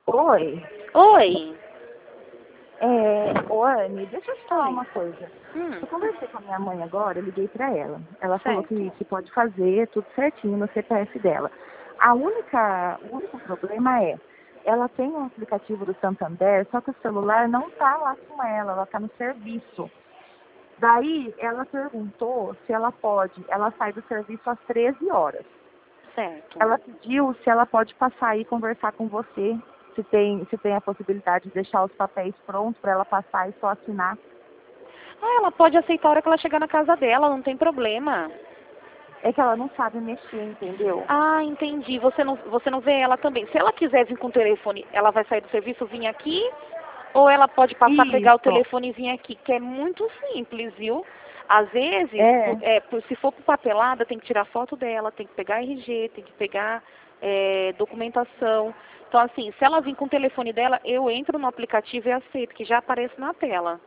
Oi. Oi. Ô Anne, deixa eu te falar Oi. uma coisa. Hum, Eu conversei com a minha mãe agora, eu liguei pra ela. Ela falou certo. que pode fazer tudo certinho no CPF dela. O único problema é, ela tem um aplicativo do Santander, só que o celular não tá lá com ela tá no serviço. Daí ela perguntou se ela sai do serviço às 13 horas. Certo. Ela pediu se ela pode passar aí e conversar com você, se tem a possibilidade de deixar os papéis prontos para ela passar e só assinar. Ah, ela pode aceitar a hora que ela chegar na casa dela, não tem problema. É que ela não sabe mexer, entendeu? Ah, entendi. Você não vê ela também. Se ela quiser vir com o telefone, ela vai sair do serviço, vir aqui? Ou ela pode passar, pegar o Isso. telefone e vir aqui? Que é muito simples, viu? Às vezes, É. se for por papelada, tem que tirar foto dela, tem que pegar RG, tem que pegar documentação. Então, assim, se ela vir com o telefone dela, eu entro no aplicativo e aceito, que já aparece na tela.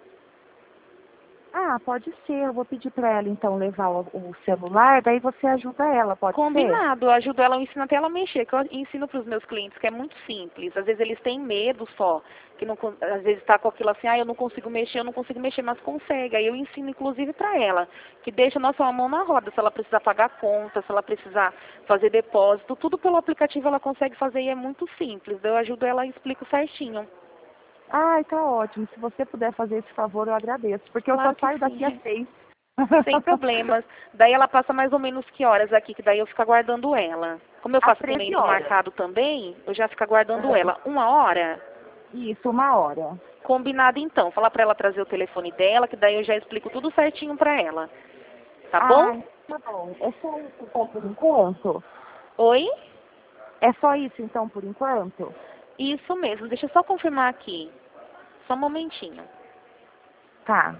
Ah, pode ser. Eu vou pedir para ela então levar o celular, daí você ajuda ela, pode ser? Combinado, eu ajudo ela, eu ensino até ela a mexer, que eu ensino para os meus clientes, que é muito simples. Às vezes eles têm medo só, que não, às vezes está com aquilo assim, eu não consigo mexer, mas consegue. Aí eu ensino inclusive para ela, que deixa a nossa mão na roda, se ela precisar pagar conta, se ela precisar fazer depósito, tudo pelo aplicativo ela consegue fazer e é muito simples. Eu ajudo ela e explico certinho. Ai, tá ótimo. Se você puder fazer esse favor, eu agradeço. Porque eu só Claro que saio daqui às sim. 6. Sem problemas. Daí ela passa mais ou menos que horas aqui, que daí eu fico aguardando ela. Como eu Às faço 13 atendimento horas. marcado também, eu já fico aguardando Aham. ela. 1 hora? Isso, 1 hora. Combinado então. Falar pra ela trazer o telefone dela, que daí eu já explico tudo certinho pra ela. Tá bom? Ah, tá bom. É só isso então por enquanto? Oi? É só isso então por enquanto? Isso mesmo. Deixa eu só confirmar aqui. Só um momentinho. Tá.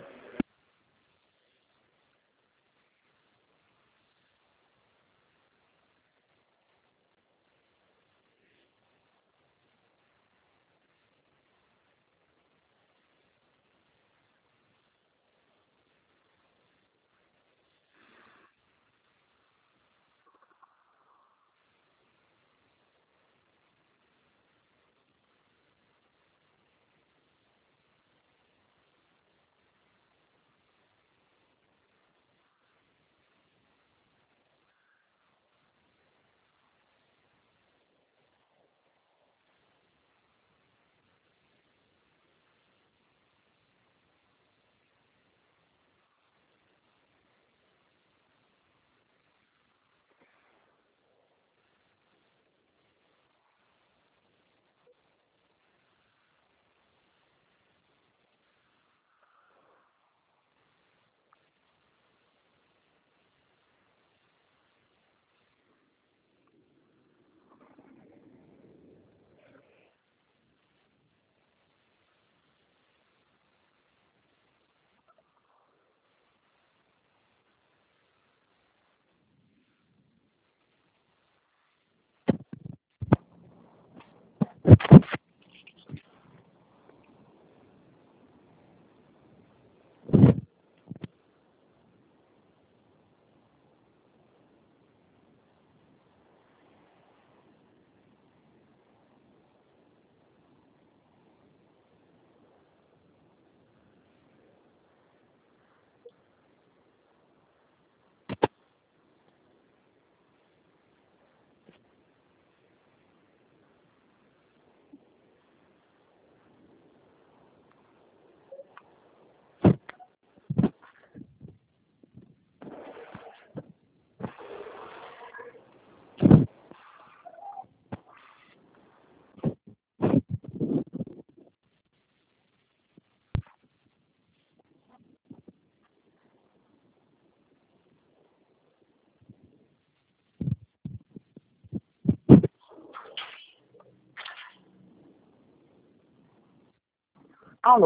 Alô?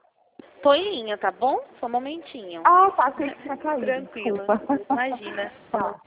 Tô em linha, tá bom? Só um momentinho. Ah, tá. Achei que tinha caído. Tranquila. Desculpa. Imagina. Tá.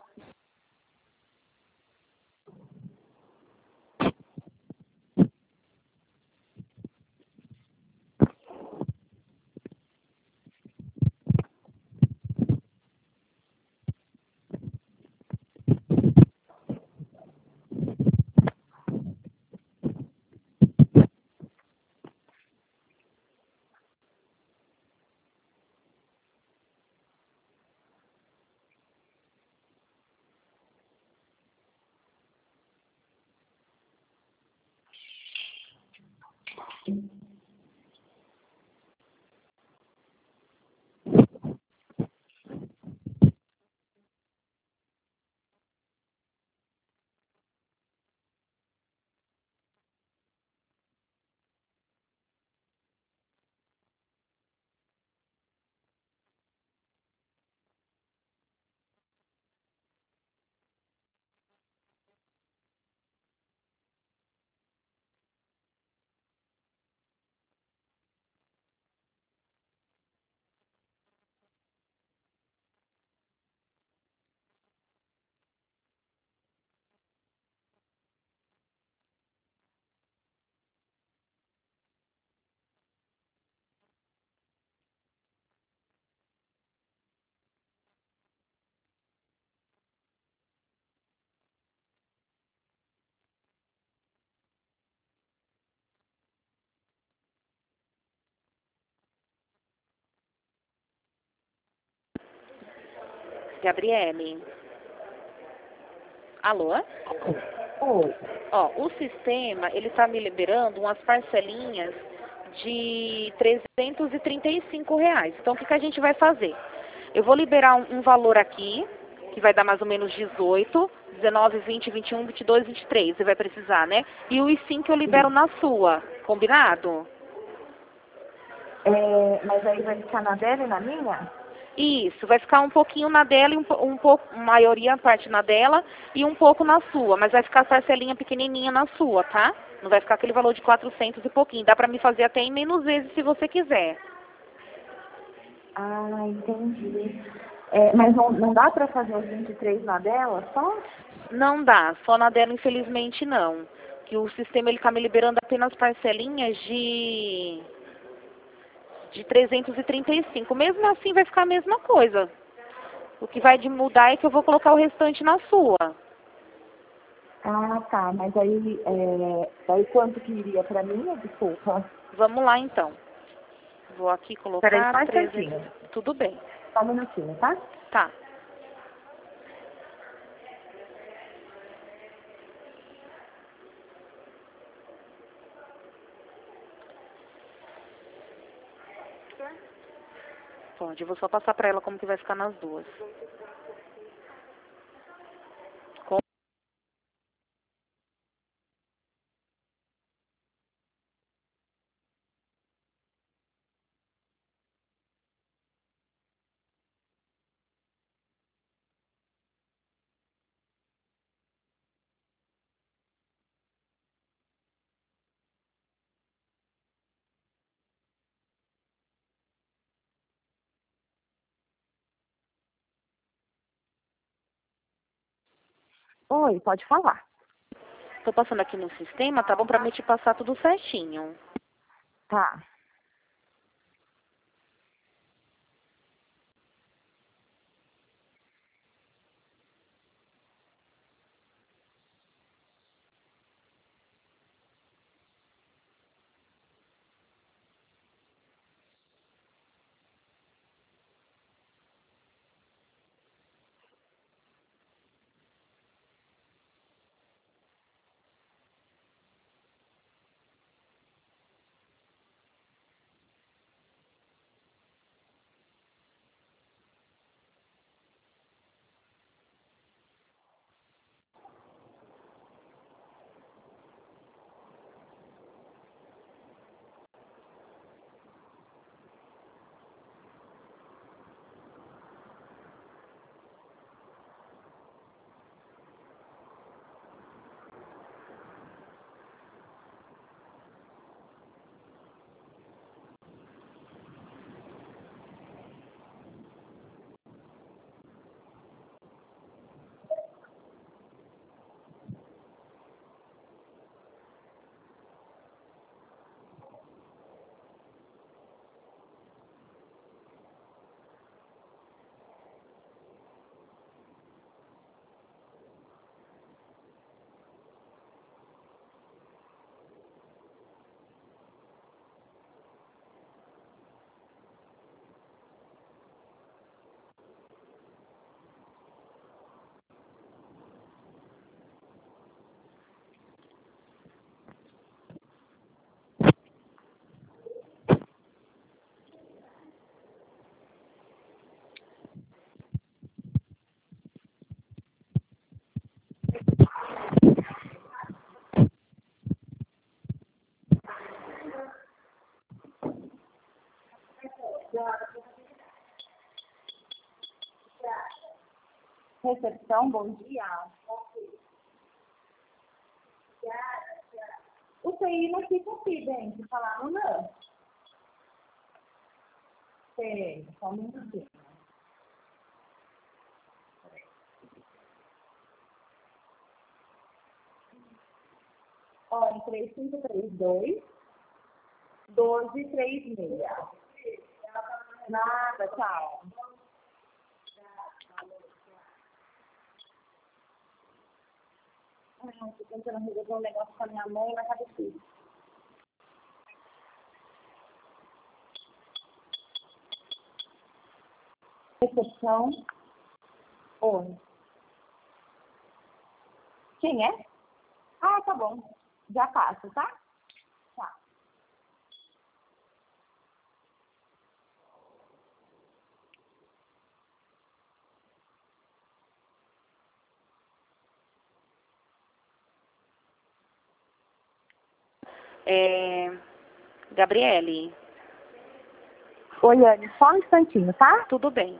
Gabriele. Alô? Oi. Ó, o sistema, ele está me liberando umas parcelinhas de R$ 335. Então, o que a gente vai fazer? Eu vou liberar um valor aqui, que vai dar mais ou menos 18, 19, 20, 21, 22, 23. Você vai precisar, né? E os 5 eu libero na sua. Combinado? Mas aí vai ficar na dela e na minha? Isso, vai ficar um pouquinho na dela e um pouco, maioria parte na dela e um pouco na sua, mas vai ficar a parcelinha pequenininha na sua, tá? Não vai ficar aquele valor de 400 e pouquinho. Dá pra me fazer até em menos vezes se você quiser. Ah, entendi. Mas não dá para fazer os 23 na dela só? Não dá, só na dela infelizmente não. Que o sistema ele tá me liberando apenas parcelinhas de 335. Mesmo assim vai ficar a mesma coisa. O que vai de mudar é que eu vou colocar o restante na sua. Ah, tá. Mas aí quanto que iria para mim? Desculpa. Vamos lá então. Vou aqui Peraí, colocar só um 300. instantinho. Tudo bem. Só um minutinho, tá? Tá. Pode, eu vou só passar pra ela como que vai ficar nas duas. Oi, pode falar. Tô passando aqui no sistema, tá bom pra me te passar tudo certinho. Tá. recepção, bom dia. O TI não fica aqui dentro, falaram não. Tem, só um minutinho. Olha, 3532 1236. Nada, tchau. Ai, tô tentando resolver um negócio com a minha mãe, mas tá difícil. Recepção. Oi. Quem é? Ah, tá bom. Já passo, tá? Tá. Gabriele, Oi, Anne, só um instantinho, tá? tudo bem.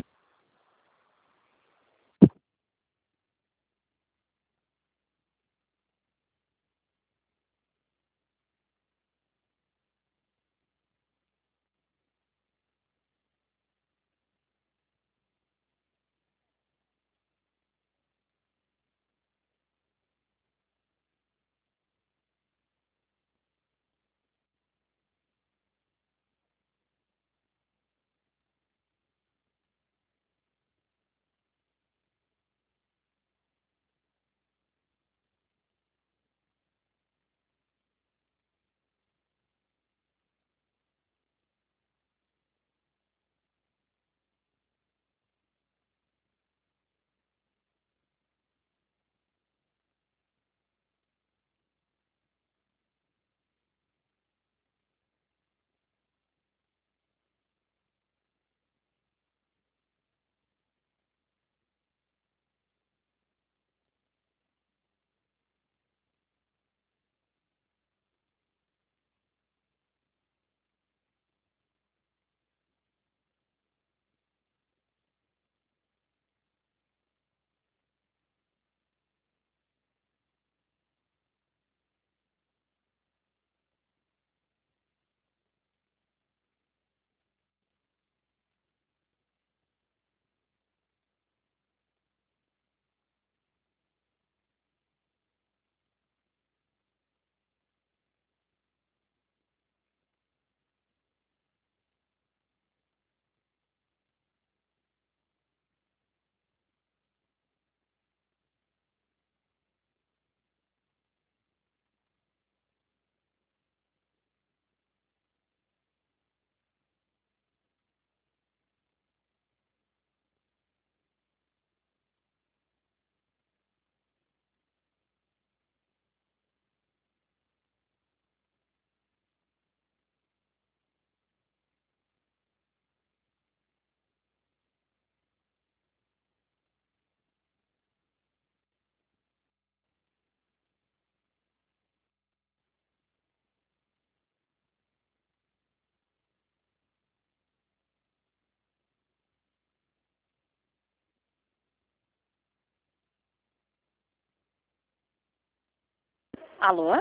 Alô?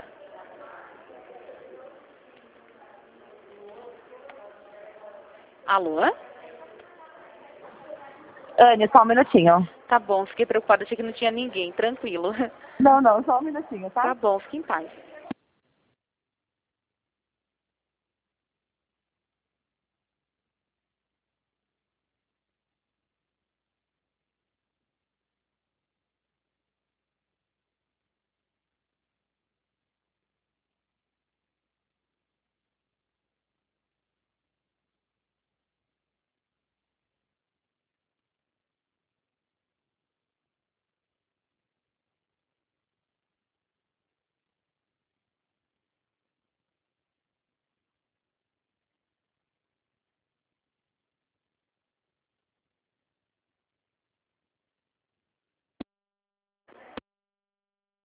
Alô? Anne, só um minutinho. Tá bom, fiquei preocupada, achei que não tinha ninguém. Tranquilo. Não, só um minutinho, Tá tá? bom, fique em paz.